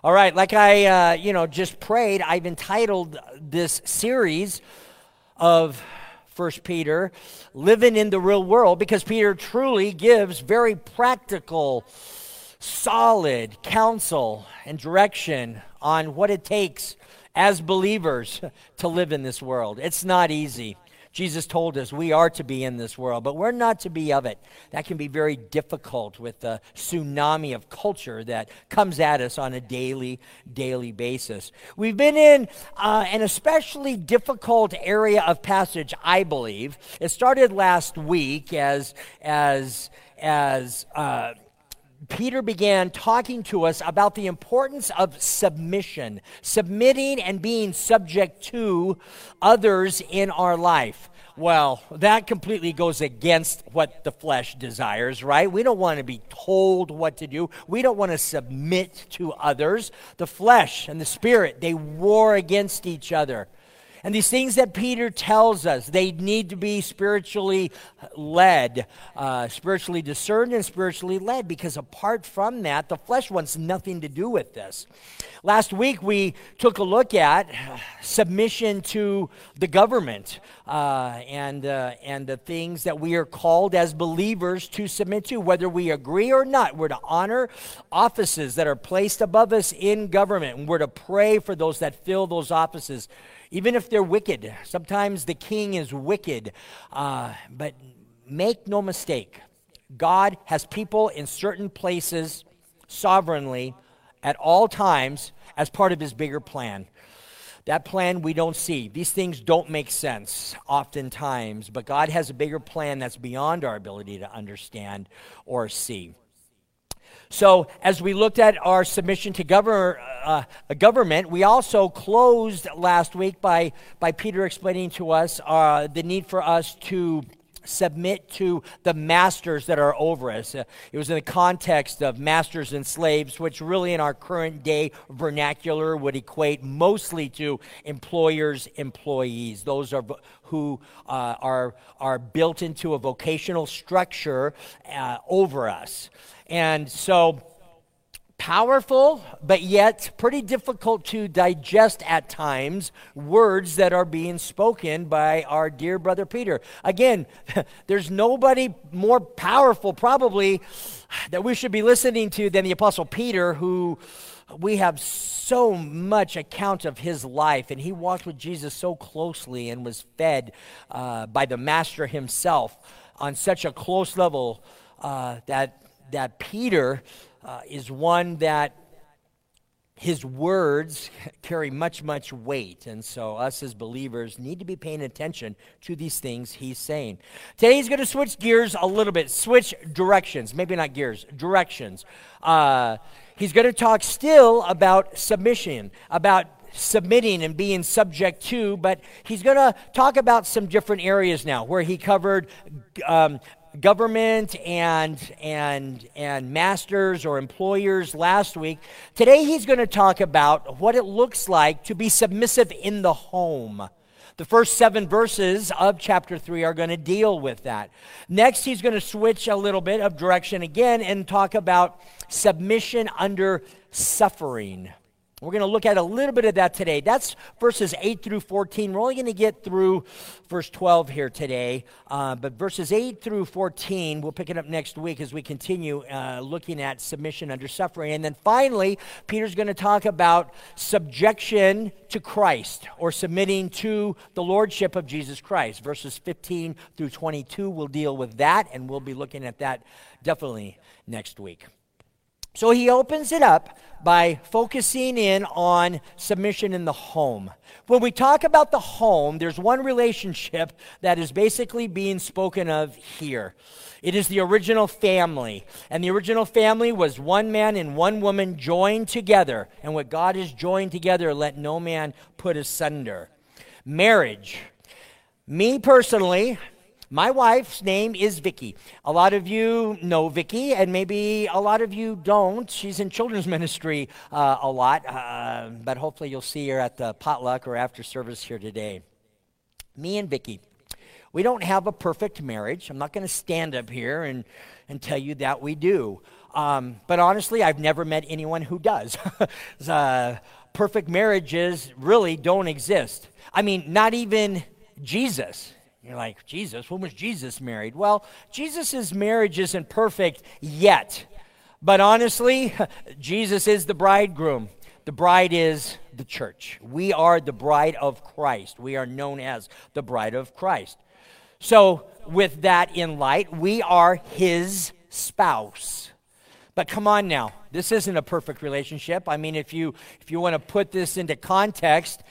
All right, like I just prayed, I've entitled this series of First Peter, Living in the Real World, because Peter truly gives very practical, solid counsel and direction on what it takes as believers to live in this world. It's not easy. Jesus told us we are to be in this world, but we're not to be of it. That can be very difficult with the tsunami of culture that comes at us on a daily basis. We've been in an especially difficult area of passage, I believe. It started last week as Peter began talking to us about the importance of submission, submitting and being subject to others in our life. Well, that completely goes against what the flesh desires, right? We don't want to be told what to do. We don't want to submit to others. The flesh and the spirit, they war against each other. And these things that Peter tells us, they need to be spiritually led, spiritually discerned and spiritually led, because apart from that, the flesh wants nothing to do with this. Last week, we took a look at submission to the government and the things that we are called as believers to submit to, whether we agree or not. We're to honor offices that are placed above us in government, and we're to pray for those that fill those offices, even if they're wicked. Sometimes the king is wicked, but make no mistake, God has people in certain places sovereignly at all times as part of his bigger plan. That plan we don't see. These things don't make sense oftentimes, but God has a bigger plan that's beyond our ability to understand or see. So as we looked at our submission to government, we also closed last week by Peter explaining to us the need for us to submit to the masters that are over us. It was in the context of masters and slaves, which really in our current day vernacular would equate mostly to employers, employees. Those are who are built into a vocational structure over us. And so powerful, but yet pretty difficult to digest at times, words that are being spoken by our dear brother Peter. Again, there's nobody more powerful probably that we should be listening to than the Apostle Peter, who we have so much account of his life, and he walked with Jesus so closely and was fed by the Master himself on such a close level that Peter is one that his words carry much weight. And so us as believers need to be paying attention to these things he's saying. Today he's going to switch gears a little bit, switch directions, maybe not gears, directions. He's going to talk still about submission, about submitting and being subject to, but he's going to talk about some different areas now where he covered government and masters or employers last week. Today he's going to talk about what it looks like to be submissive in the home. The first 7 verses of chapter 3 are going to deal with that. Next, he's going to switch a little bit of direction again and talk about submission under suffering. We're going to look at a little bit of that today. That's verses 8 through 14. We're only going to get through verse 12 here today. But verses 8 through 14, we'll pick it up next week as we continue looking at submission under suffering. And then finally, Peter's going to talk about subjection to Christ, or submitting to the lordship of Jesus Christ. Verses 15 through 22, we'll deal with that, and we'll be looking at that definitely next week. So he opens it up by focusing in on submission in the home. When we talk about the home, there's one relationship that is basically being spoken of here. It is the original family. And the original family was one man and one woman joined together. And what God has joined together, let no man put asunder. Marriage. Me personally, my wife's name is Vicky. A lot of you know Vicky, and maybe a lot of you don't. She's in children's ministry a lot, but hopefully you'll see her at the potluck or after service here today. Me and Vicky, we don't have a perfect marriage. I'm not going to stand up here and tell you that we do. But honestly, I've never met anyone who does. Perfect marriages really don't exist. I mean, not even Jesus. You're like, Jesus? When was Jesus married? Well, Jesus' marriage isn't perfect yet. But honestly, Jesus is the bridegroom. The bride is the church. We are the bride of Christ. We are known as the bride of Christ. So with that in light, we are his spouse. But come on now, this isn't a perfect relationship. I mean, if you want to put this into context,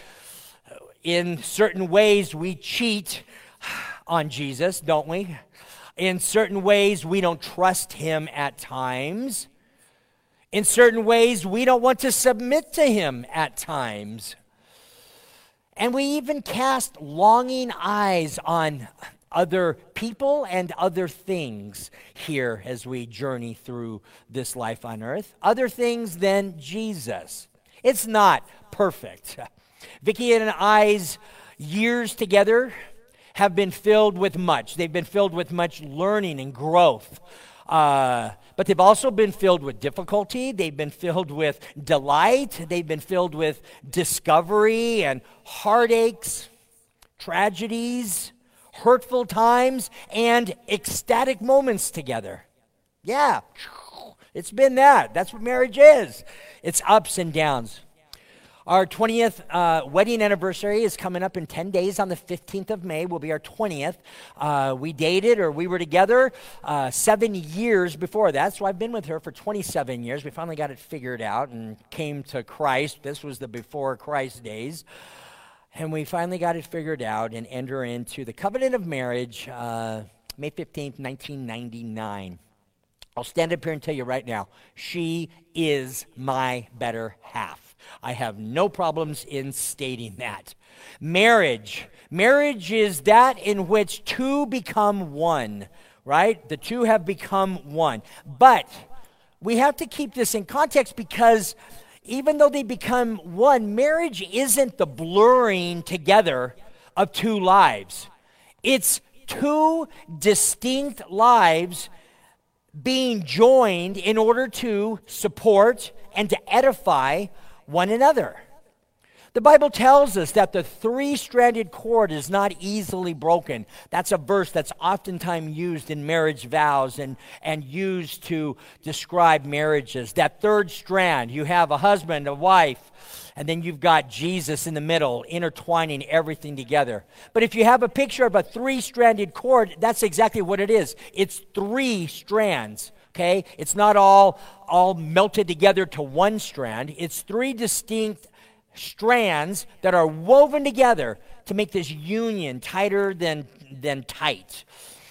in certain ways we cheat on Jesus, don't we? In certain ways we don't trust him at times. In certain ways we don't want to submit to him at times. And we even cast longing eyes on other people and other things here as we journey through this life on earth. Other things than Jesus. It's not perfect. Vicki and I's years together have been filled with much. They've been filled with much learning and growth. But they've also been filled with difficulty. They've been filled with delight. They've been filled with discovery and heartaches, tragedies, hurtful times, and ecstatic moments together. Yeah, it's been that. That's what marriage is. It's ups and downs. Our 20th wedding anniversary is coming up in 10 days on the 15th of May. Will be our 20th. We dated, or we were together 7 years before that. So I've been with her for 27 years. We finally got it figured out and came to Christ. This was the before Christ days. And we finally got it figured out and enter into the covenant of marriage May 15th, 1999. I'll stand up here and tell you right now, she is my better half. I have no problems in stating that. Marriage is that in which two become one, right? The two have become one. But we have to keep this in context because even though they become one, marriage isn't the blurring together of two lives. It's two distinct lives being joined in order to support and to edify one another. The Bible tells us that the three-stranded cord is not easily broken. That's a verse that's oftentimes used in marriage vows and used to describe marriages. That third strand, you have a husband, a wife, and then you've got Jesus in the middle, intertwining everything together. But if you have a picture of a three-stranded cord, that's exactly what it is. It's three strands. Okay, it's not all melted together to one strand. It's three distinct strands that are woven together to make this union tighter than tight.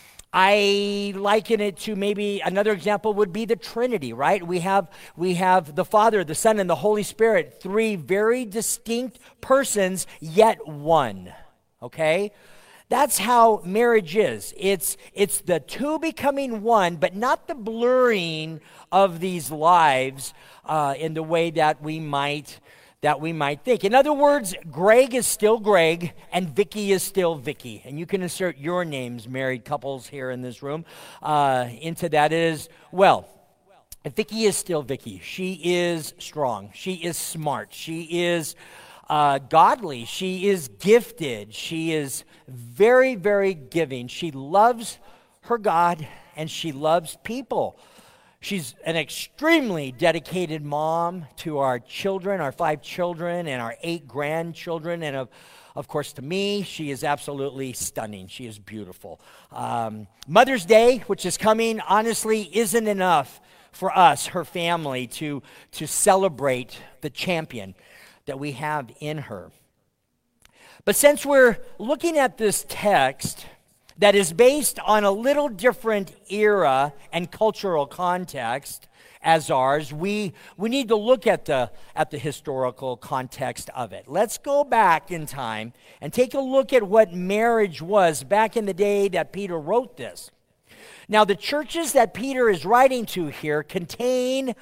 I liken it to maybe another example would be the Trinity, right? We have the Father, the Son, and the Holy Spirit, three very distinct persons, yet one. Okay? That's how marriage is. It's the two becoming one, but not the blurring of these lives in the way that we might think. In other words, Greg is still Greg, and Vicki is still Vicki. And you can insert your names, married couples here in this room, into that as well. Vicki is still Vicki. She is strong. She is smart. She is godly. She is gifted. She is very, very giving. She loves her God and she loves people. She's an extremely dedicated mom to our children, our 5 children and our 8 grandchildren. And of course, to me, she is absolutely stunning. She is beautiful. Mother's Day, which is coming, honestly isn't enough for us, her family, to celebrate the champion that we have in her. But since we're looking at this text that is based on a little different era and cultural context as ours, we need to look at the historical context of it. Let's go back in time and take a look at what marriage was back in the day that Peter wrote this. Now, the churches that Peter is writing to here contain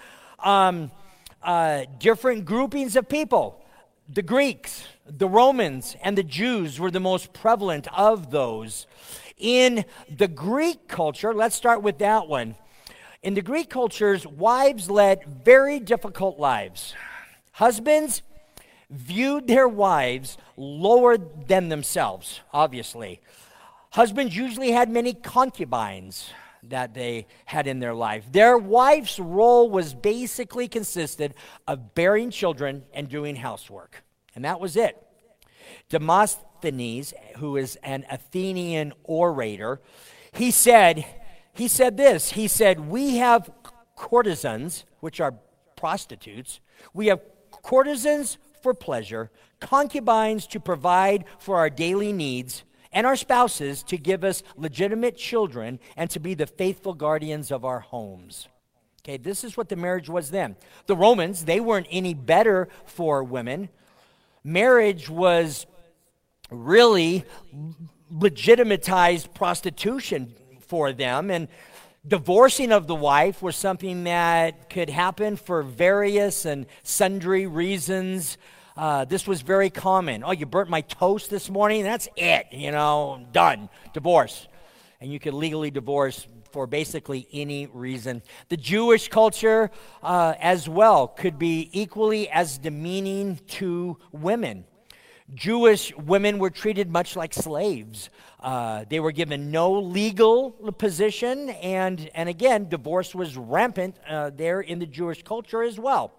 different groupings of people. The Greeks, the Romans, and the Jews were the most prevalent of those. In the Greek culture, let's start with that one. In the Greek cultures, wives led very difficult lives. Husbands viewed their wives lower than themselves, obviously. Husbands usually had many concubines that they had in their life. Their wife's role was basically consisted of bearing children and doing housework. And that was it. Demosthenes, who is an Athenian orator, he said this. He said, we have courtesans, which are prostitutes. We have courtesans for pleasure, concubines to provide for our daily needs, and our spouses to give us legitimate children and to be the faithful guardians of our homes. Okay, this is what the marriage was then. The Romans, they weren't any better for women. Marriage was really legitimatized prostitution for them, and divorcing of the wife was something that could happen for various and sundry reasons. This was very common. Oh, you burnt my toast this morning? That's it, done, divorce. And you could legally divorce for basically any reason. The Jewish culture as well could be equally as demeaning to women. Jewish women were treated much like slaves. They were given no legal position, and again, divorce was rampant there in the Jewish culture as well.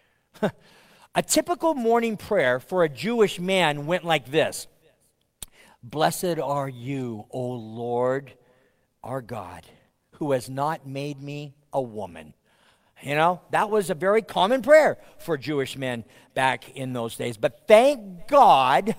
A typical morning prayer for a Jewish man went like this: Blessed are you, O Lord, our God, who has not made me a woman. That was a very common prayer for Jewish men back in those days. But thank God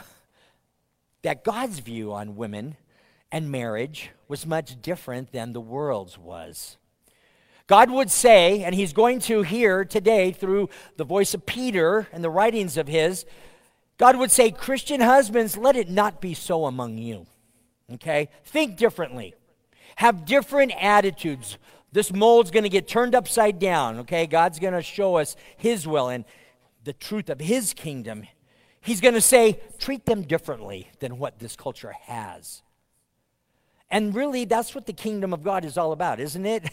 that God's view on women and marriage was much different than the world's was. God would say, and he's going to hear today through the voice of Peter and the writings of his, God would say, Christian husbands, let it not be so among you. Okay? Think differently. Have different attitudes. This mold's going to get turned upside down, okay? God's going to show us his will and the truth of his kingdom. He's going to say, treat them differently than what this culture has. And really, that's what the kingdom of God is all about, isn't it?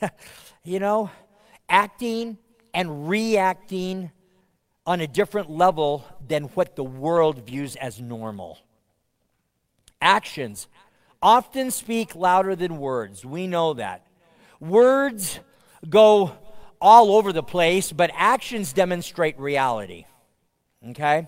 Acting and reacting on a different level than what the world views as normal. Actions often speak louder than words. We know that. Words go all over the place, but actions demonstrate reality. Okay?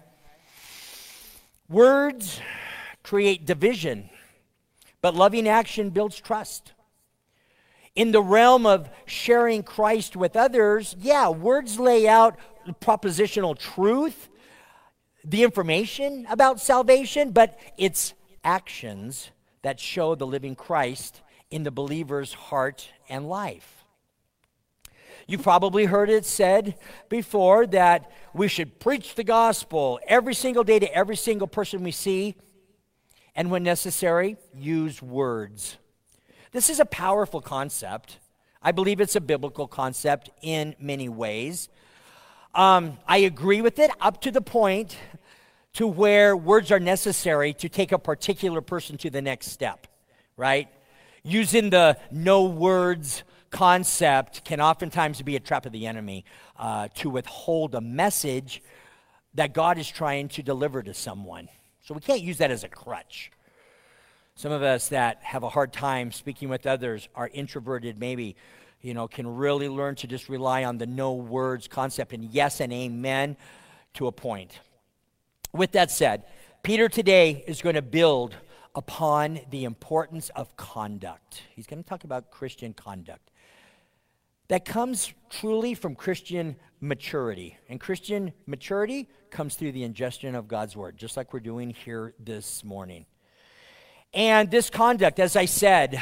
Words create division, but loving action builds trust. In the realm of sharing Christ with others, words lay out propositional truth, the information about salvation, but it's actions that show the living Christ in the believer's heart and life. You've probably heard it said before that we should preach the gospel every single day to every single person we see, and when necessary, use words. This is a powerful concept. I believe it's a biblical concept in many ways. I agree with it up to the point to where words are necessary to take a particular person to the next step, right? Using the no words concept can oftentimes be a trap of the enemy to withhold a message that God is trying to deliver to someone. So we can't use that as a crutch. Some of us that have a hard time speaking with others, are introverted maybe, can really learn to just rely on the no words concept and yes and amen to a point. With that said, Peter today is going to build upon the importance of conduct. He's going to talk about Christian conduct that comes truly from Christian maturity. And Christian maturity comes through the ingestion of God's word, just like we're doing here this morning. And this conduct, as I said,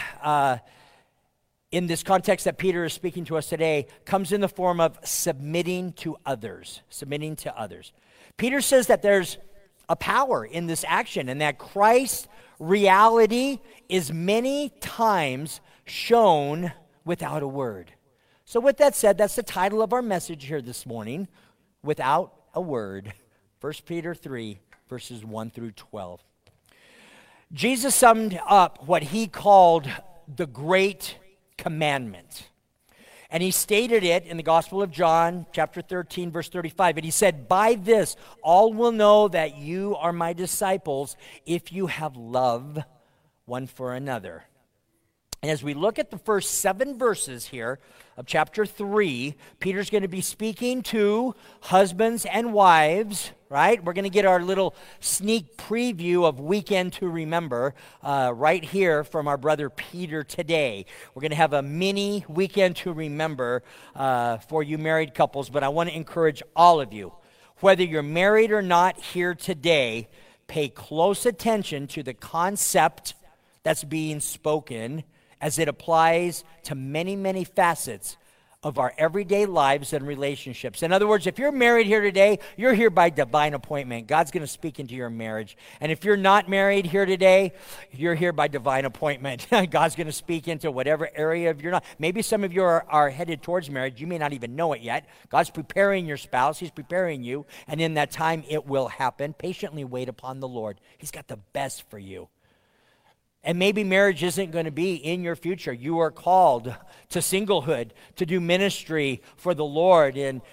in this context that Peter is speaking to us today, comes in the form of submitting to others. Submitting to others. Peter says that there's a power in this action and that Christ's reality is many times shown without a word. So with that said, that's the title of our message here this morning, Without a Word. 1 Peter 3, verses 1 through 12. Jesus summed up what he called the Great Commandment. And he stated it in the Gospel of John, chapter 13, verse 35. And he said, "By this all will know that you are my disciples if you have love one for another." And as we look at the first 7 verses here of chapter 3, Peter's going to be speaking to husbands and wives, right? We're going to get our little sneak preview of Weekend to Remember right here from our brother Peter today. We're going to have a mini Weekend to Remember for you married couples, but I want to encourage all of you, whether you're married or not here today, pay close attention to the concept that's being spoken as it applies to many, many facets of our everyday lives and relationships. In other words, if you're married here today, you're here by divine appointment. God's going to speak into your marriage. And if you're not married here today, you're here by divine appointment. God's going to speak into whatever area of your life. Maybe some of you are headed towards marriage. You may not even know it yet. God's preparing your spouse. He's preparing you. And in that time, it will happen. Patiently wait upon the Lord. He's got the best for you. And maybe marriage isn't going to be in your future. You are called to singlehood, to do ministry for the Lord in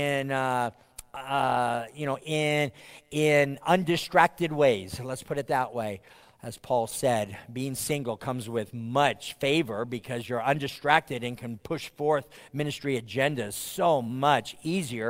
undistracted ways. Let's put it that way. As Paul said, being single comes with much favor because you're undistracted and can push forth ministry agendas so much easier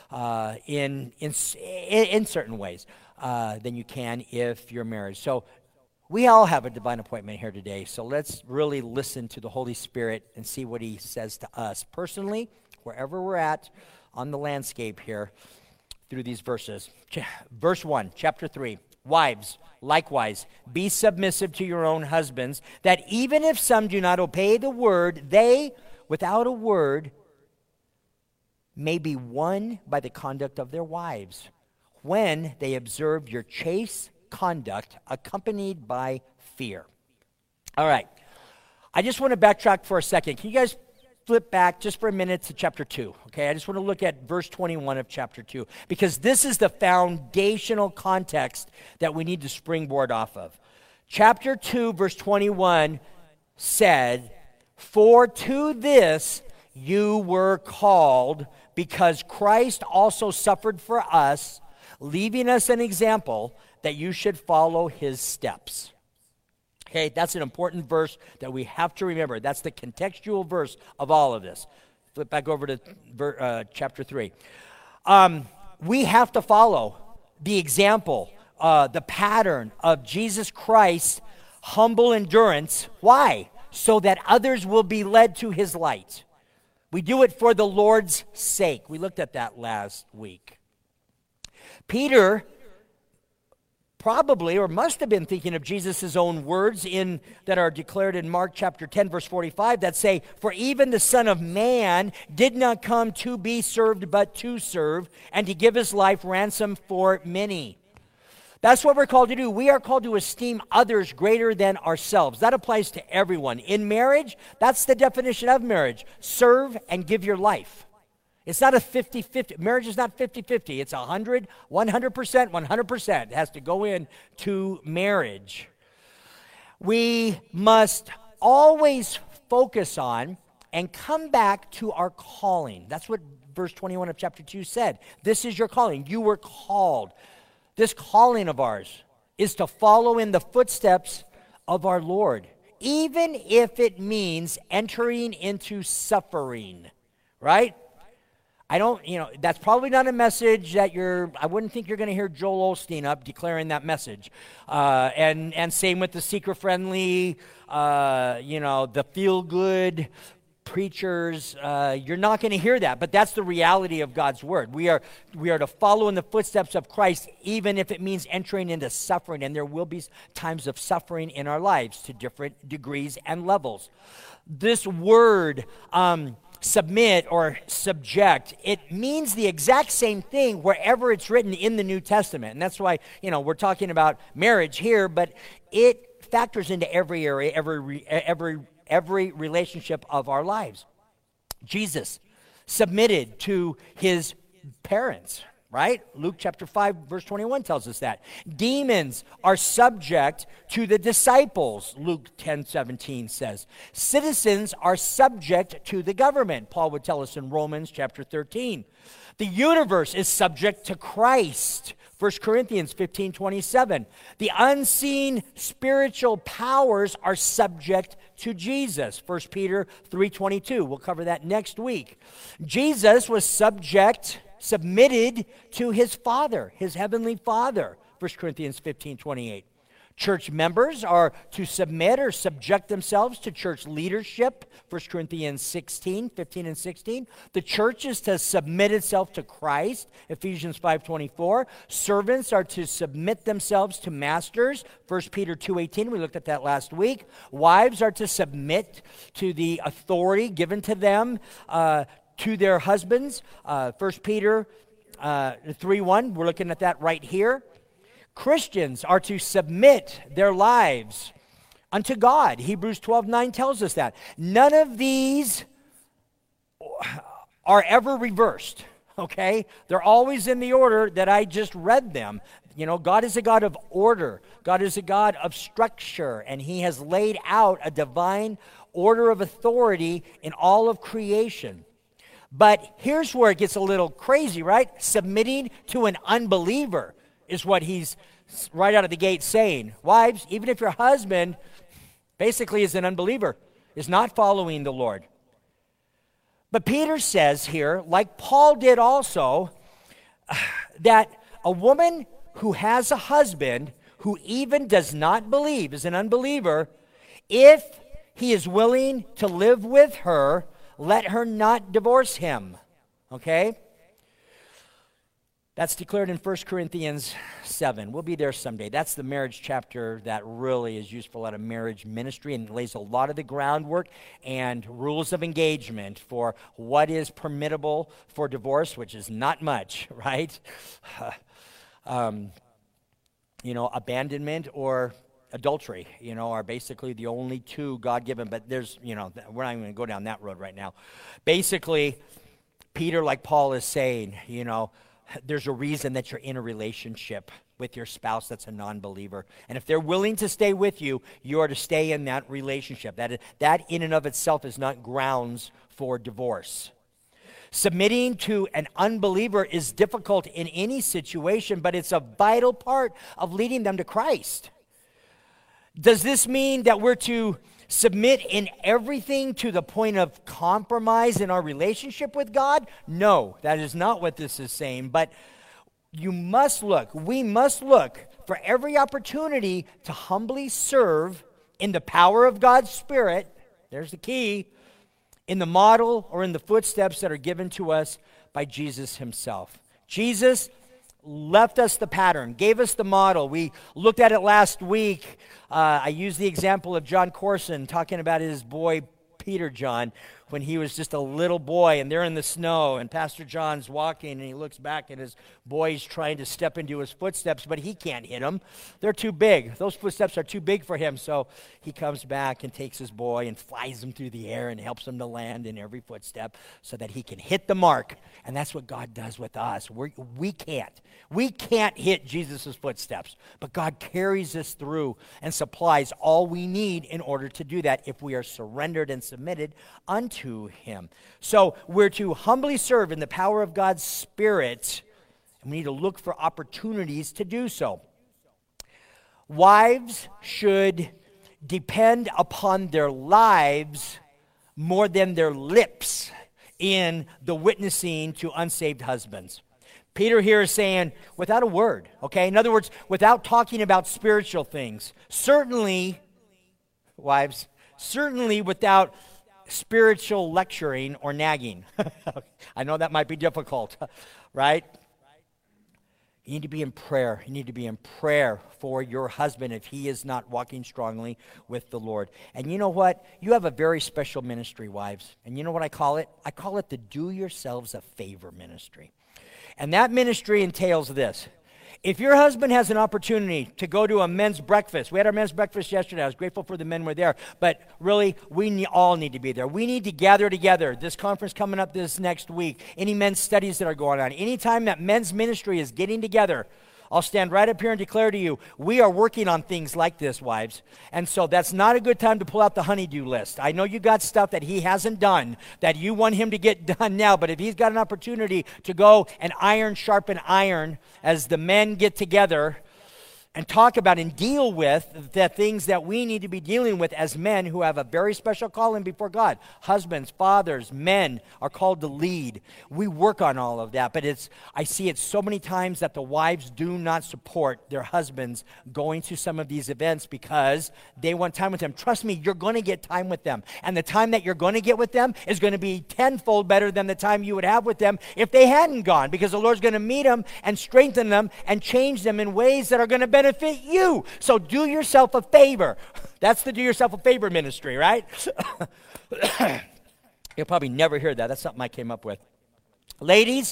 in certain ways than you can if you're married. So we all have a divine appointment here today, so let's really listen to the Holy Spirit and see what he says to us personally, wherever we're at on the landscape here through these verses. Verse 1, chapter 3, "Wives, likewise, be submissive to your own husbands, that even if some do not obey the word, they, without a word, may be won by the conduct of their wives, when they observe your chaste conduct accompanied by fear." All right. I just want to backtrack for a second. Can you guys flip back just for a minute to chapter 2? Okay, I just want to look at verse 21 of chapter 2, because this is the foundational context that we need to springboard off of. Chapter 2, verse 21 said, "For to this you were called, because Christ also suffered for us, leaving us an example that you should follow his steps." Okay, that's an important verse that we have to remember. That's the contextual verse of all of this. Flip back over to chapter 3. We have to follow the example, the pattern of Jesus Christ's humble endurance. Why? So that others will be led to his light. We do it for the Lord's sake. We looked at that last week. Peter probably or must have been thinking of Jesus' own words that are declared in Mark chapter 10, verse 45, that say, "For even the Son of Man did not come to be served, but to serve, and to give his life ransom for many." That's what we're called to do. We are called to esteem others greater than ourselves. That applies to everyone. In marriage, that's the definition of marriage. Serve and give your life. It's not a 50-50. Marriage is not 50-50. It's 100%, 100%. It has to go into marriage. We must always focus on and come back to our calling. That's what verse 21 of chapter 2 said. This is your calling. You were called. This calling of ours is to follow in the footsteps of our Lord, even if it means entering into suffering, right? That's probably not a message that I wouldn't think you're going to hear Joel Osteen up declaring that message. And same with the seeker-friendly, the feel-good preachers. You're not going to hear that, but that's the reality of God's word. We are to follow in the footsteps of Christ, even if it means entering into suffering, and there will be times of suffering in our lives to different degrees and levels. This word, submit or subject, it means the exact same thing wherever it's written in the New Testament. And that's why, we're talking about marriage here, but it factors into every area, every relationship of our lives. Jesus submitted to his parents, right? Luke chapter 5, verse 21 tells us that. Demons are subject to the disciples, Luke 10:17 says. Citizens are subject to the government, Paul would tell us in Romans chapter 13. The universe is subject to Christ, 1 Corinthians 15:27. The unseen spiritual powers are subject to Jesus, 1 Peter 3:22. We'll cover that next week. Jesus was submitted to his Father, his heavenly Father, 1 Corinthians 15:28. Church members are to submit or subject themselves to church leadership, 1 Corinthians 15 and 16. The church is to submit itself to Christ, Ephesians 5:24. Servants are to submit themselves to masters, 1 Peter 2:18. We looked at that last week. Wives are to submit to the authority given to them to their husbands, 1 Peter 3:1. We're looking at that right here. Christians are to submit their lives unto God. Hebrews 12:9 tells us that. None of these are ever reversed, okay? They're always in the order that I just read them. You know, God is a God of order. God is a God of structure, and he has laid out a divine order of authority in all of creation. But here's where it gets a little crazy, right? Submitting to an unbeliever is what he's right out of the gate saying. Wives, even if your husband basically is an unbeliever, is not following the Lord. But Peter says here, like Paul did also, that a woman who has a husband who even does not believe, is an unbeliever, if he is willing to live with her, let her not divorce him. Okay? That's declared in 1 Corinthians 7. We'll be there someday. That's the marriage chapter that really is useful out of marriage ministry and lays a lot of the groundwork and rules of engagement for what is permissible for divorce, which is not much, right? Abandonment or adultery, are basically the only two God-given, but there's, we're not even going to go down that road right now. Basically, Peter, like Paul is saying, there's a reason that you're in a relationship with your spouse that's a non-believer. And if they're willing to stay with you, you are to stay in that relationship. That in and of itself is not grounds for divorce. Submitting to an unbeliever is difficult in any situation, but it's a vital part of leading them to Christ. Does this mean that we're to submit in everything to the point of compromise in our relationship with God? No, that is not what this is saying. But we must look for every opportunity to humbly serve in the power of God's Spirit. There's the key. In the model or in the footsteps that are given to us by Jesus himself. Jesus left us the pattern, gave us the model. We looked at it last week. I used the example of John Corson talking about his boy Peter John when he was just a little boy and they're in the snow and Pastor John's walking and he looks back and his boy's trying to step into his footsteps, but he can't hit them. They're too big. Those footsteps are too big for him. So he comes back and takes his boy and flies him through the air and helps him to land in every footstep so that he can hit the mark. And that's what God does with us. We can't. We can't hit Jesus' footsteps, but God carries us through and supplies all we need in order to do that if we are surrendered and submitted unto him. So we're to humbly serve in the power of God's Spirit, and we need to look for opportunities to do so. Wives should depend upon their lives more than their lips in the witnessing to unsaved husbands. Peter here is saying, without a word, okay? In other words, without talking about spiritual things. Certainly, wives, certainly without spiritual lecturing or nagging. I know that might be difficult, right? You need to be in prayer. You need to be in prayer for your husband if he is not walking strongly with the Lord. And you know what? You have a very special ministry, wives. And you know what I call it? I call it the do yourselves a favor ministry. And that ministry entails this. If your husband has an opportunity to go to a men's breakfast, we had our men's breakfast yesterday. I was grateful for the men were there, but really, all need to be there. We need to gather together. This conference coming up this next week, any men's studies that are going on, anytime that men's ministry is getting together, I'll stand right up here and declare to you, we are working on things like this, wives. And so that's not a good time to pull out the honey-do list. I know you got stuff that he hasn't done that you want him to get done now, but if he's got an opportunity to go and iron sharpen iron as the men get together and talk about and deal with the things that we need to be dealing with as men who have a very special calling before God. Husbands, fathers, men are called to lead. We work on all of that, but I see it so many times that the wives do not support their husbands going to some of these events because they want time with them. Trust me, you're going to get time with them, and the time that you're going to get with them is going to be tenfold better than the time you would have with them if they hadn't gone, because the Lord's going to meet them and strengthen them and change them in ways that are going to benefit you. So do yourself a favor. That's the do yourself a favor ministry, right? You'll probably never hear that. That's something I came up with. Ladies,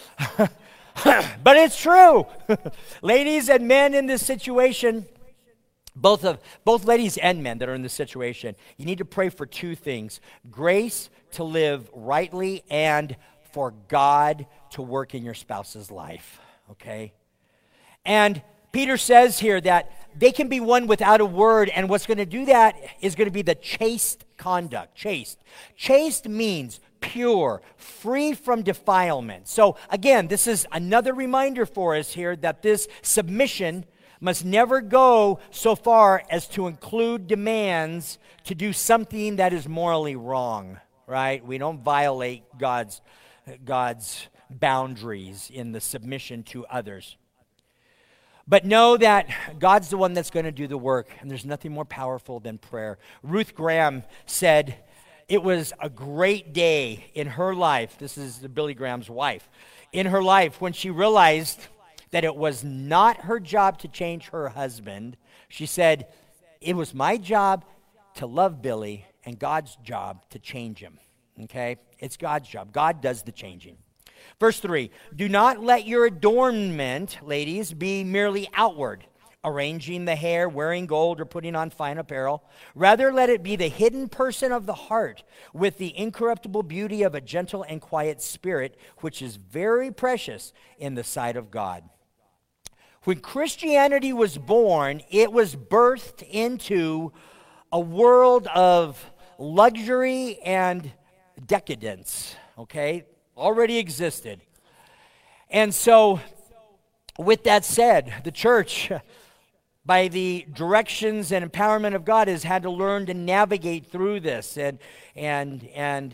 but it's true. Ladies and men in this situation, both ladies and men that are in this situation, you need to pray for two things: grace to live rightly and for God to work in your spouse's life, okay? And Peter says here that they can be won without a word, and what's going to do that is going to be the chaste conduct. Chaste means pure, free from defilement. So again, this is another reminder for us here that this submission must never go so far as to include demands to do something that is morally wrong, right? We don't violate God's boundaries in the submission to others. But know that God's the one that's going to do the work, and there's nothing more powerful than prayer. Ruth Graham said it was a great day in her life. This is Billy Graham's wife. In her life, when she realized that it was not her job to change her husband, she said, it was my job to love Billy and God's job to change him. Okay? It's God's job. God does the changing. Verse 3, do not let your adornment, ladies, be merely outward, arranging the hair, wearing gold, or putting on fine apparel. Rather, let it be the hidden person of the heart, with the incorruptible beauty of a gentle and quiet spirit, which is very precious in the sight of God. When Christianity was born, it was birthed into a world of luxury and decadence, okay? Already existed. And so, with that said, the church, by the directions and empowerment of God, has had to learn to navigate through this and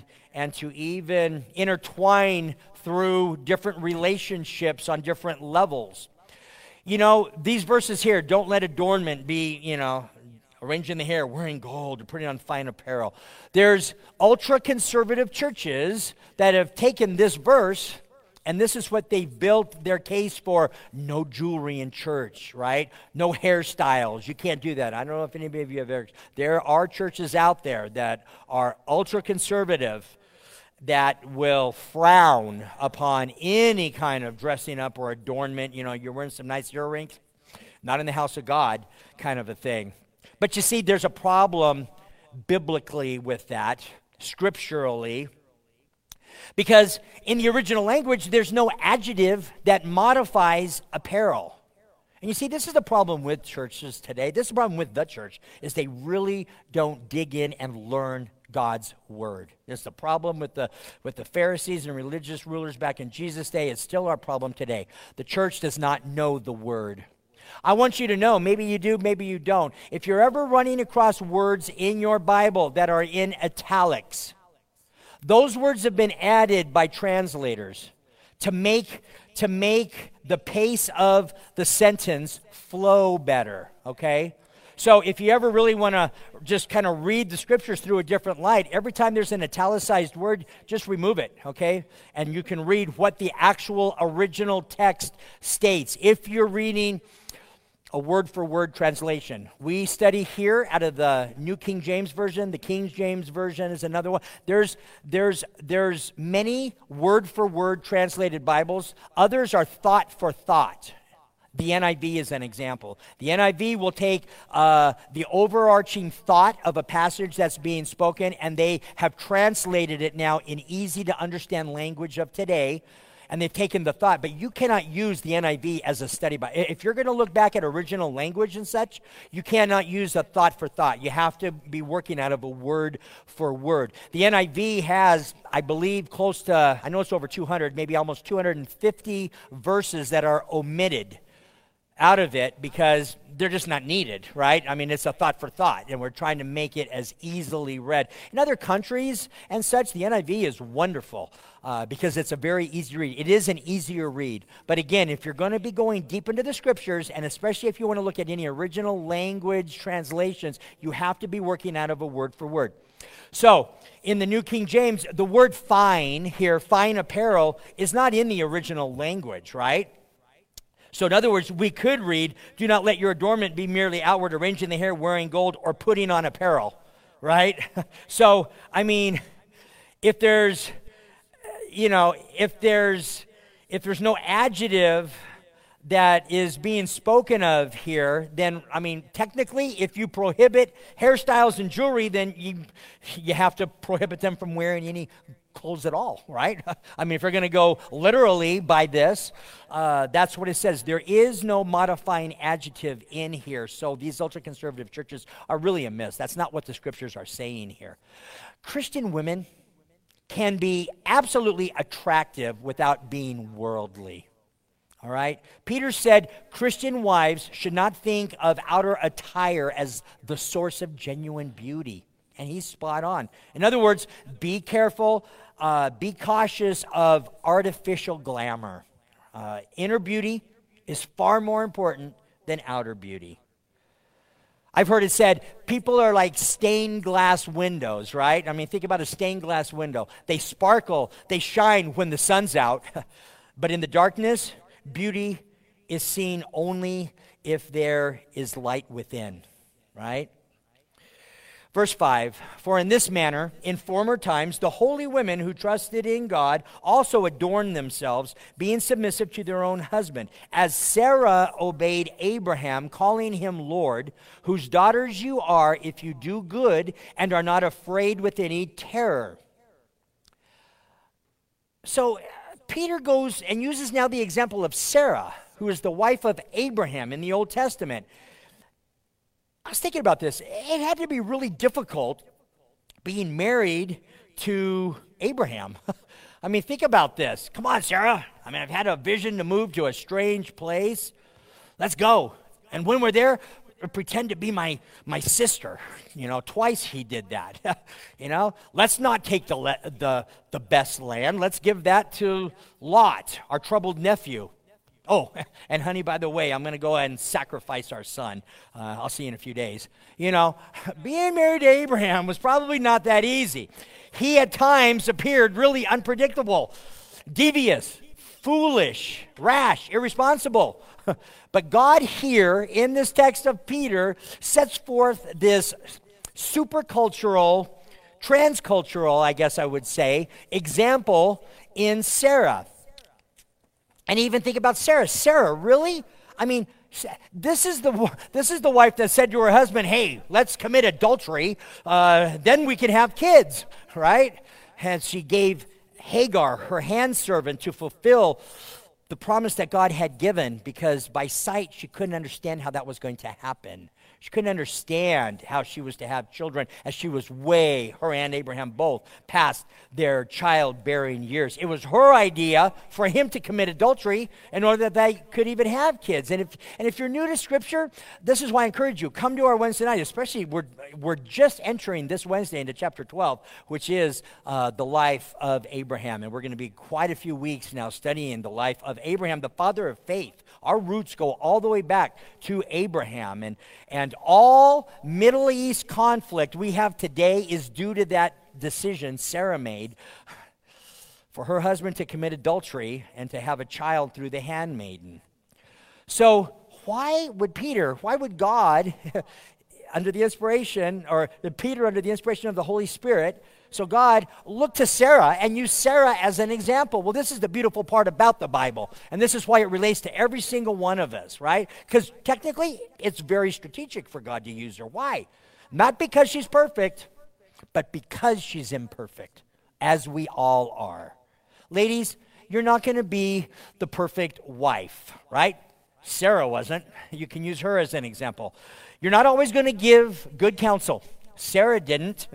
to even intertwine through different relationships on different levels. You know, these verses here, don't let adornment be, arranging the hair, wearing gold, or putting on fine apparel. There's ultra-conservative churches that have taken this verse, and this is what they've built their case for: no jewelry in church, right? No hairstyles. You can't do that. I don't know if anybody of you have ever. There are churches out there that are ultra-conservative that will frown upon any kind of dressing up or adornment. You know, you're wearing some nice earrings, not in the house of God kind of a thing. But you see, there's a problem biblically with that, scripturally, because in the original language, there's no adjective that modifies apparel. And you see, this is the problem with churches today. This is the problem with the church, is they really don't dig in and learn God's word. It's the problem with the Pharisees and religious rulers back in Jesus' day. It's still our problem today. The church does not know the word. I want you to know, maybe you do, maybe you don't. If you're ever running across words in your Bible that are in italics, those words have been added by translators to make the pace of the sentence flow better, okay? So if you ever really want to just kind of read the scriptures through a different light, every time there's an italicized word, just remove it, okay? And you can read what the actual original text states. If you're reading a word-for-word translation. We study here out of the New King James Version. The King James Version is another one. There's many word-for-word translated Bibles. Others are thought for thought. The NIV is an example. The NIV will take the overarching thought of a passage that's being spoken, and they have translated it now in easy-to-understand language of today, and they've taken the thought. But you cannot use the NIV as a study Bible. If you're going to look back at original language and such, you cannot use a thought for thought. You have to be working out of a word for word. The NIV has, I believe, close to, I know it's over 200, maybe almost 250 verses that are omitted out of it because they're just not needed, right? I mean, it's a thought for thought, and we're trying to make it as easily read. In other countries and such, the NIV is wonderful because it's a very easy read. It is an easier read. But again, if you're going to be going deep into the scriptures, and especially if you want to look at any original language translations, you have to be working out of a word for word. So, in the New King James, the word fine here, fine apparel, is not in the original language, right? So in other words, we could read, do not let your adornment be merely outward, arranging the hair, wearing gold, or putting on apparel, right? So, I mean, if there's, if there's no adjective that is being spoken of here, then, I mean, technically, if you prohibit hairstyles and jewelry, then you have to prohibit them from wearing any clothes at all, right? I mean, if you're going to go literally by this, that's what it says. There is no modifying adjective in here, so these ultra-conservative churches are really amiss. That's not what the scriptures are saying here. Christian women can be absolutely attractive without being worldly, all right? Peter said Christian wives should not think of outer attire as the source of genuine beauty. And he's spot on. In other words, be careful, be cautious of artificial glamour. Inner beauty is far more important than outer beauty. I've heard it said, people are like stained glass windows, right? I mean, think about a stained glass window. They sparkle, they shine when the sun's out. But in the darkness, beauty is seen only if there is light within, right? Verse 5, for in this manner, in former times, the holy women who trusted in God also adorned themselves, being submissive to their own husband, as Sarah obeyed Abraham, calling him Lord, whose daughters you are if you do good and are not afraid with any terror. So Peter goes and uses now the example of Sarah, who is the wife of Abraham in the Old Testament. I was thinking about this. It had to be really difficult being married to Abraham. I mean, think about this. Come on, Sarah. I mean, I've had a vision to move to a strange place. Let's go. And when we're there, pretend to be my sister. Twice he did that. Let's not take the best land. Let's give that to Lot, our troubled nephew. Oh, and honey, by the way, I'm going to go ahead and sacrifice our son. I'll see you in a few days. Being married to Abraham was probably not that easy. He at times appeared really unpredictable, devious, foolish, rash, irresponsible. But God here in this text of Peter sets forth this supercultural, transcultural, I guess I would say, example in Sarah. And even think about Sarah. Sarah, really? I mean, this is the wife that said to her husband, hey, let's commit adultery, then we can have kids, right? And she gave Hagar, her handservant, to fulfill the promise that God had given, because by sight she couldn't understand how that was going to happen. She couldn't understand how she was to have children, as she was her and Abraham both, past their childbearing years. It was her idea for him to commit adultery in order that they could even have kids. And if you're new to Scripture, this is why I encourage you, come to our Wednesday night. Especially, we're just entering this Wednesday into chapter 12, which is the life of Abraham. And we're going to be quite a few weeks now studying the life of Abraham, the father of faith. Our roots go all the way back to Abraham. And all Middle East conflict we have today is due to that decision Sarah made for her husband to commit adultery and to have a child through the handmaiden. So why would God, under the inspiration, or Peter under the inspiration of the Holy Spirit, So God looked to Sarah and used Sarah as an example. Well, this is the beautiful part about the Bible, and this is why it relates to every single one of us, right? Because technically, it's very strategic for God to use her. Why? Not because she's perfect, but because she's imperfect, as we all are. Ladies, you're not going to be the perfect wife, right? Sarah wasn't. You can use her as an example. You're not always going to give good counsel. Sarah didn't.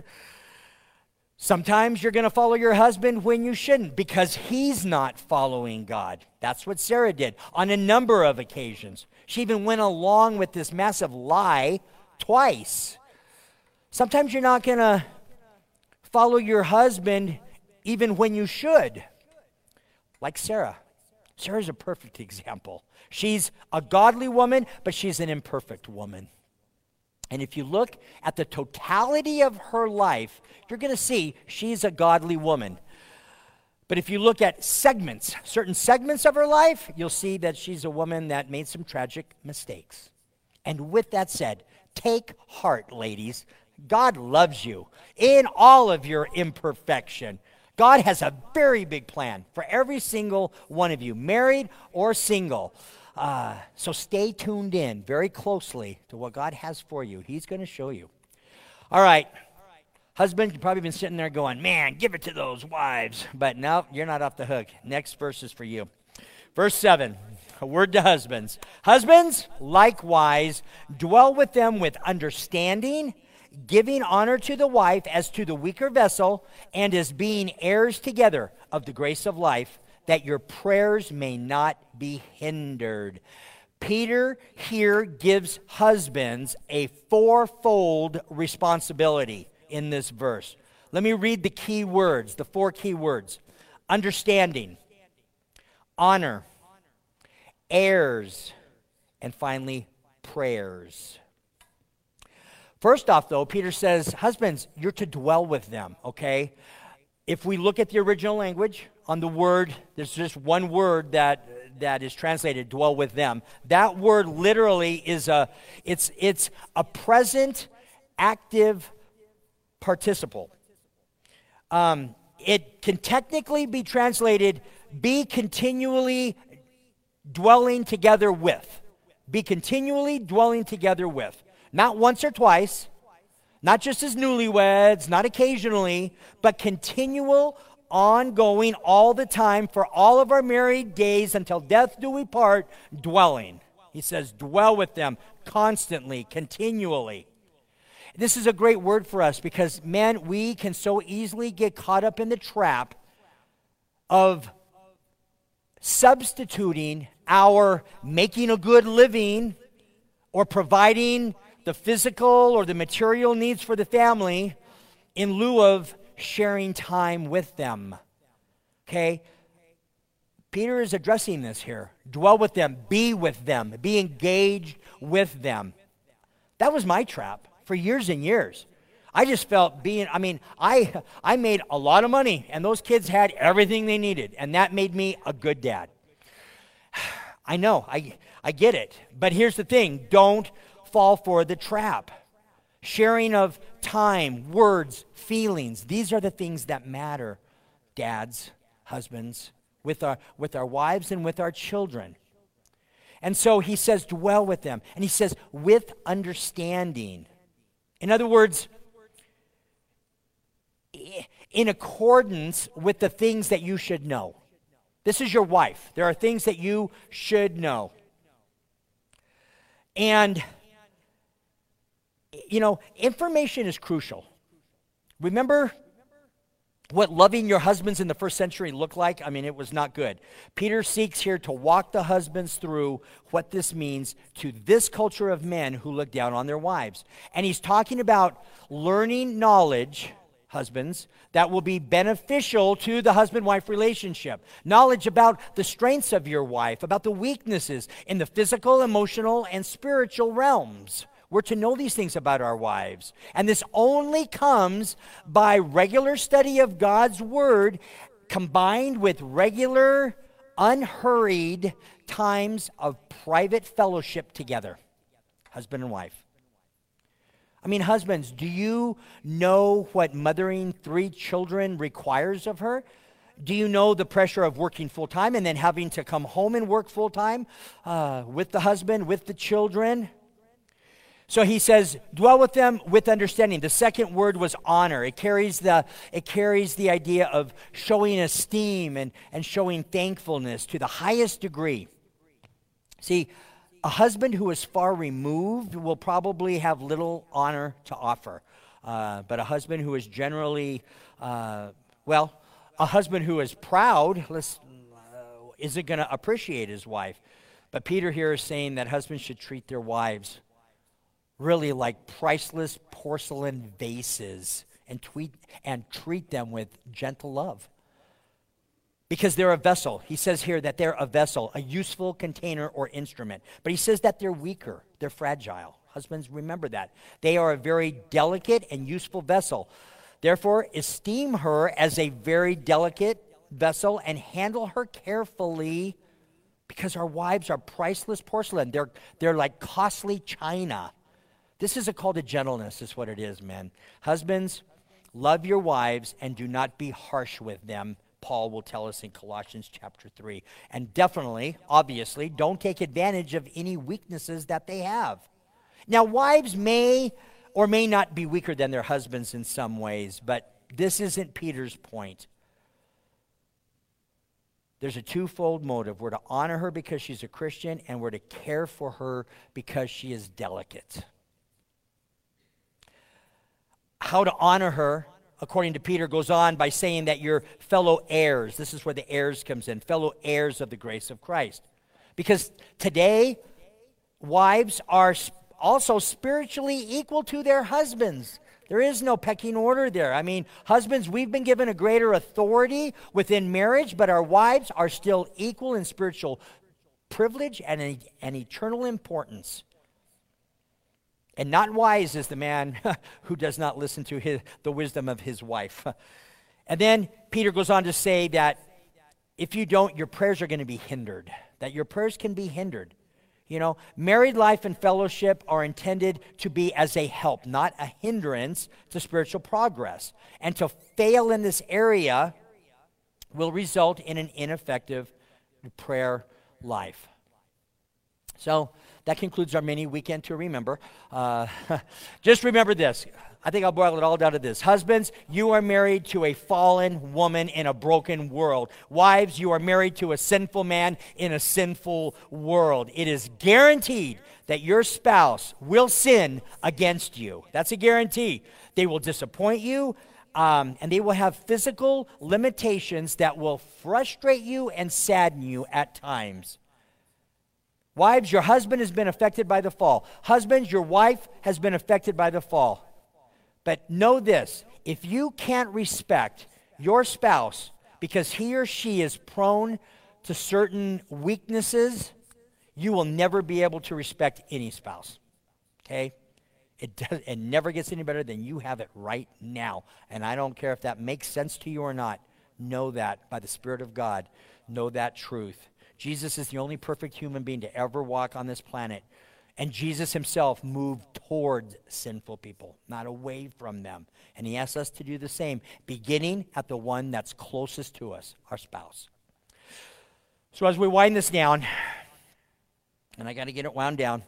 Sometimes you're going to follow your husband when you shouldn't because he's not following God. That's what Sarah did on a number of occasions. She even went along with this massive lie twice. Sometimes you're not going to follow your husband even when you should. Like Sarah. Sarah's a perfect example. She's a godly woman, but she's an imperfect woman. And if you look at the totality of her life, you're going to see she's a godly woman. But if you look at segments, certain segments of her life, you'll see that she's a woman that made some tragic mistakes. And with that said, take heart, ladies. God loves you in all of your imperfection. God has a very big plan for every single one of you, married or single. So stay tuned in very closely to what God has for you. He's going to show you. All right. Husband, you've probably been sitting there going, man, give it to those wives. But no, you're not off the hook. Next verse is for you. Verse 7, a word to husbands. Husbands, likewise, dwell with them with understanding, giving honor to the wife as to the weaker vessel, and as being heirs together of the grace of life, that your prayers may not be hindered. Peter here gives husbands a fourfold responsibility in this verse. Let me read the key words, the four key words. Understanding, honor, heirs, and finally, prayers. First off, though, Peter says, husbands, you're to dwell with them, okay? If we look at the original language, on the word, there's just one word that is translated, dwell with them. That word literally is it's a present active participle. It can technically be translated, be continually dwelling together with. Be continually dwelling together with. Not once or twice, not just as newlyweds, not occasionally, but continual, ongoing, all the time, for all of our married days until death do we part, dwelling. He says, dwell with them constantly, continually. This is a great word for us because, man, we can so easily get caught up in the trap of substituting our making a good living or providing the physical or the material needs for the family in lieu of sharing time with them. Okay? Peter is addressing this here. Dwell with them, be engaged with them. That was my trap for years and years. I just felt I made a lot of money and those kids had everything they needed, and that made me a good dad. I know, I get it. But here's the thing, don't fall for the trap. Sharing of time, words, feelings, these are the things that matter, dads, husbands, with our wives and with our children. And so he says, dwell with them. And he says, with understanding. In other words, in accordance with the things that you should know. This is your wife. There are things that you should know. And, you know, information is crucial. Remember what loving your husbands in the first century looked like? I mean, it was not good. Peter seeks here to walk the husbands through what this means to this culture of men who look down on their wives. And he's talking about learning knowledge, husbands, that will be beneficial to the husband-wife relationship. Knowledge about the strengths of your wife, about the weaknesses in the physical, emotional, and spiritual realms. We're to know these things about our wives. And this only comes by regular study of God's Word combined with regular, unhurried times of private fellowship together, husband and wife. I mean, husbands, do you know what mothering 3 children requires of her? Do you know the pressure of working full-time and then having to come home and work full-time with the husband, with the children? So he says, dwell with them with understanding. The second word was honor. It carries the idea of showing esteem and showing thankfulness to the highest degree. See, a husband who is far removed will probably have little honor to offer. But a husband who is generally, a husband who is proud isn't going to appreciate his wife. But Peter here is saying that husbands should treat their wives really like priceless porcelain vases and treat them with gentle love. Because they're a vessel. He says here that they're a vessel, a useful container or instrument. But he says that they're weaker, they're fragile. Husbands, remember that. They are a very delicate and useful vessel. Therefore, esteem her as a very delicate vessel and handle her carefully, because our wives are priceless porcelain. They're like costly china. This is a call to gentleness, is what it is, man. Husbands, love your wives and do not be harsh with them, Paul will tell us in Colossians chapter 3. And definitely, obviously, don't take advantage of any weaknesses that they have. Now, wives may or may not be weaker than their husbands in some ways, but this isn't Peter's point. There's a twofold motive. We're to honor her because she's a Christian, and we're to care for her because she is delicate. How to honor her, according to Peter, goes on by saying that you're fellow heirs. This is where the heirs comes in, fellow heirs of the grace of Christ. Because today, wives are also spiritually equal to their husbands. There is no pecking order there. I mean, husbands, we've been given a greater authority within marriage, but our wives are still equal in spiritual privilege and eternal importance. And not wise is the man who does not listen to the wisdom of his wife. And then Peter goes on to say that if you don't, your prayers are going to be hindered. That your prayers can be hindered. You know, married life and fellowship are intended to be as a help, not a hindrance to spiritual progress. And to fail in this area will result in an ineffective prayer life. So that concludes our mini weekend to remember. Just remember this. I think I'll boil it all down to this. Husbands, you are married to a fallen woman in a broken world. Wives, you are married to a sinful man in a sinful world. It is guaranteed that your spouse will sin against you. That's a guarantee. They will disappoint you, and they will have physical limitations that will frustrate you and sadden you at times. Wives, your husband has been affected by the fall. Husbands, your wife has been affected by the fall. But know this, if you can't respect your spouse because he or she is prone to certain weaknesses, you will never be able to respect any spouse. Okay? It never gets any better than you have it right now. And I don't care if that makes sense to you or not. Know that by the Spirit of God. Know that truth. Jesus is the only perfect human being to ever walk on this planet. And Jesus himself moved towards sinful people, not away from them. And he asks us to do the same, beginning at the one that's closest to us, our spouse. So as we wind this down, and I got to get it wound down,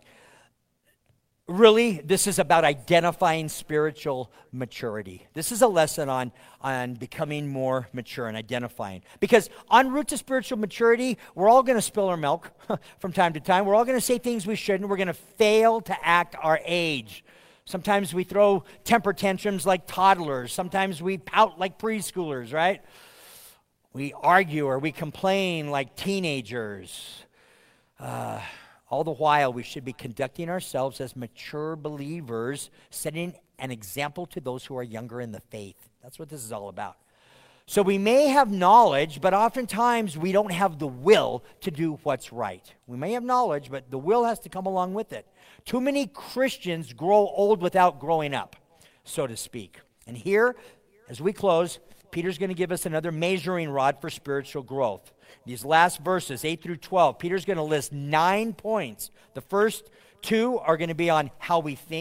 really, this is about identifying spiritual maturity. This is a lesson on becoming more mature and identifying. Because en route to spiritual maturity, we're all going to spill our milk from time to time. We're all going to say things we shouldn't. We're going to fail to act our age. Sometimes we throw temper tantrums like toddlers. Sometimes we pout like preschoolers, right? We argue or we complain like teenagers. All the while, we should be conducting ourselves as mature believers, setting an example to those who are younger in the faith. That's what this is all about. So we may have knowledge, but oftentimes we don't have the will to do what's right. We may have knowledge, but the will has to come along with it. Too many Christians grow old without growing up, so to speak. And here, as we close, Peter's going to give us another measuring rod for spiritual growth. These last verses, 8 through 12, Peter's going to list 9 points. The first 2 are going to be on how we think.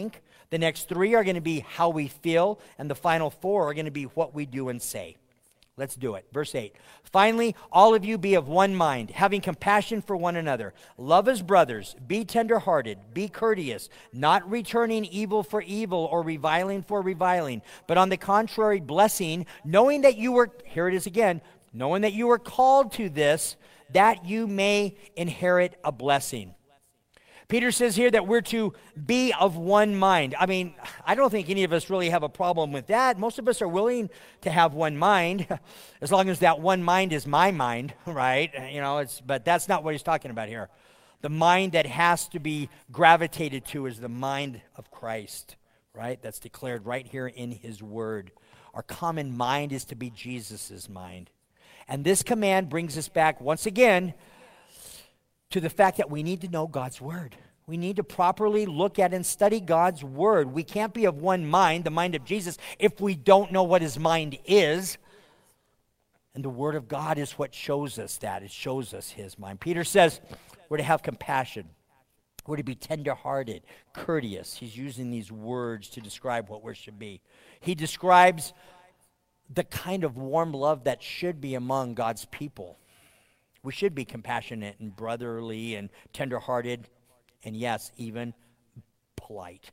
The next 3 are going to be how we feel, and the final 4 are going to be what we do and say. Let's do it. Verse 8. Finally, all of you be of one mind, having compassion for one another. Love as brothers. Be tenderhearted. Be courteous, not returning evil for evil or reviling for reviling, but on the contrary, blessing, knowing that you were, here it is again, knowing that you were called to this, that you may inherit a blessing. Peter says here that we're to be of one mind. I mean, I don't think any of us really have a problem with that. Most of us are willing to have one mind, as long as that one mind is my mind, right? But that's not what he's talking about here. The mind that has to be gravitated to is the mind of Christ, right? That's declared right here in his word. Our common mind is to be Jesus' mind. And this command brings us back once again to the fact that we need to know God's word. We need to properly look at and study God's word. We can't be of one mind, the mind of Jesus, if we don't know what his mind is. And the word of God is what shows us that. It shows us his mind. Peter says we're to have compassion. We're to be tenderhearted, courteous. He's using these words to describe what we should be. He describes the kind of warm love that should be among God's people. We should be compassionate and brotherly and tenderhearted, and yes, even polite.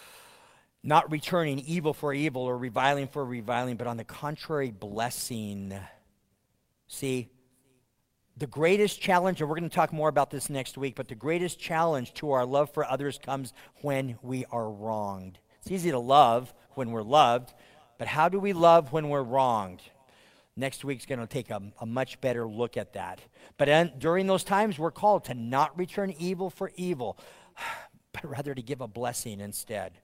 Not returning evil for evil or reviling for reviling, but on the contrary, blessing. See, the greatest challenge, and we're going to talk more about this next week, but the greatest challenge to our love for others comes when we are wronged. It's easy to love when we're loved, but how do we love when we're wronged? Next week's going to take a much better look at that. But during those times, we're called to not return evil for evil, but rather to give a blessing instead.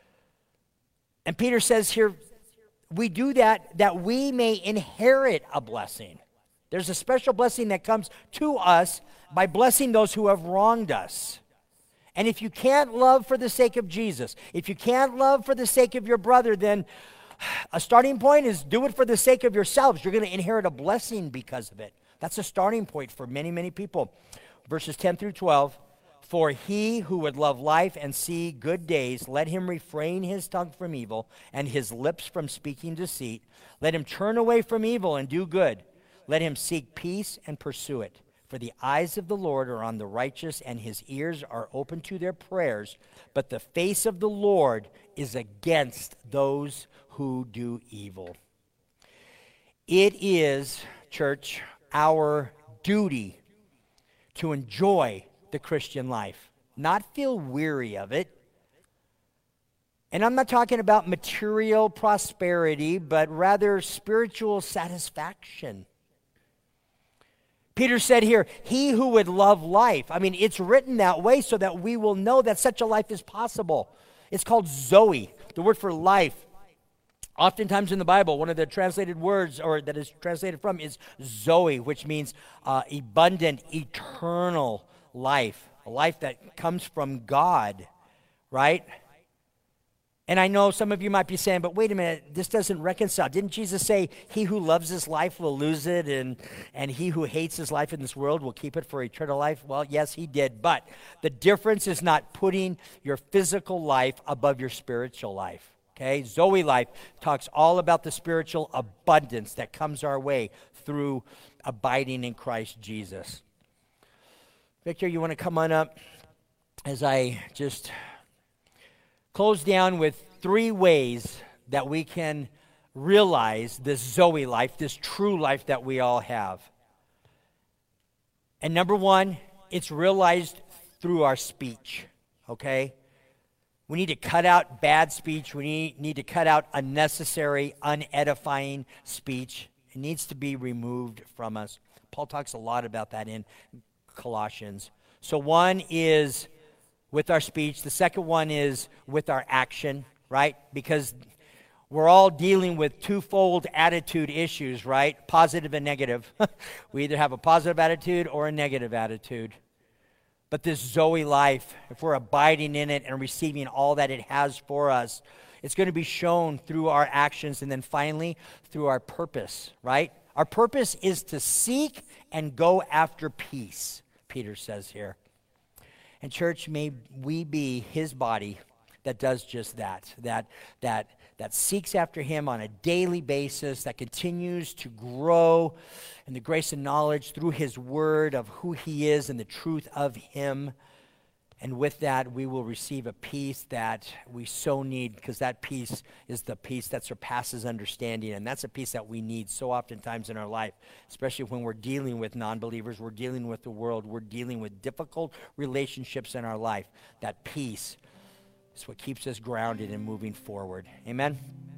And Peter says here, we do that we may inherit a blessing. There's a special blessing that comes to us by blessing those who have wronged us. And if you can't love for the sake of Jesus, if you can't love for the sake of your brother, then a starting point is do it for the sake of yourselves. You're going to inherit a blessing because of it. That's a starting point for many, many people. Verses 10 through 12. For he who would love life and see good days, let him refrain his tongue from evil and his lips from speaking deceit. Let him turn away from evil and do good. Let him seek peace and pursue it. For the eyes of the Lord are on the righteous, and his ears are open to their prayers. But the face of the Lord is against those who do evil. It is, church, our duty to enjoy the Christian life, not feel weary of it. And I'm not talking about material prosperity, but rather spiritual satisfaction. Peter said here, he who would love life. I mean, it's written that way so that we will know that such a life is possible. It's called Zoe, the word for life. Oftentimes in the Bible, one of the translated words, or that is translated from, is Zoe, which means abundant, eternal life. A life that comes from God, right? And I know some of you might be saying, but wait a minute, this doesn't reconcile. Didn't Jesus say, he who loves his life will lose it, and he who hates his life in this world will keep it for eternal life? Well, yes, he did. But the difference is not putting your physical life above your spiritual life. Okay? Zoe life talks all about the spiritual abundance that comes our way through abiding in Christ Jesus. Victor, you want to come on up as I just close down with 3 ways that we can realize this Zoe life, this true life that we all have. And number 1, it's realized through our speech, okay? We need to cut out bad speech. We need to cut out unnecessary, unedifying speech. It needs to be removed from us. Paul talks a lot about that in Colossians. So one is with our speech. The second one is with our action, right? Because we're all dealing with twofold attitude issues, right? Positive and negative. We either have a positive attitude or a negative attitude. But this Zoe life, if we're abiding in it and receiving all that it has for us, it's going to be shown through our actions and then finally through our purpose, right? Our purpose is to seek and go after peace, Peter says here. And church, may we be his body that does just that seeks after him on a daily basis, that continues to grow in the grace and knowledge through his word of who he is and the truth of him. And with that, we will receive a peace that we so need, because that peace is the peace that surpasses understanding. And that's a peace that we need so oftentimes in our life, especially when we're dealing with non-believers, we're dealing with the world, we're dealing with difficult relationships in our life. That peace is what keeps us grounded and moving forward. Amen?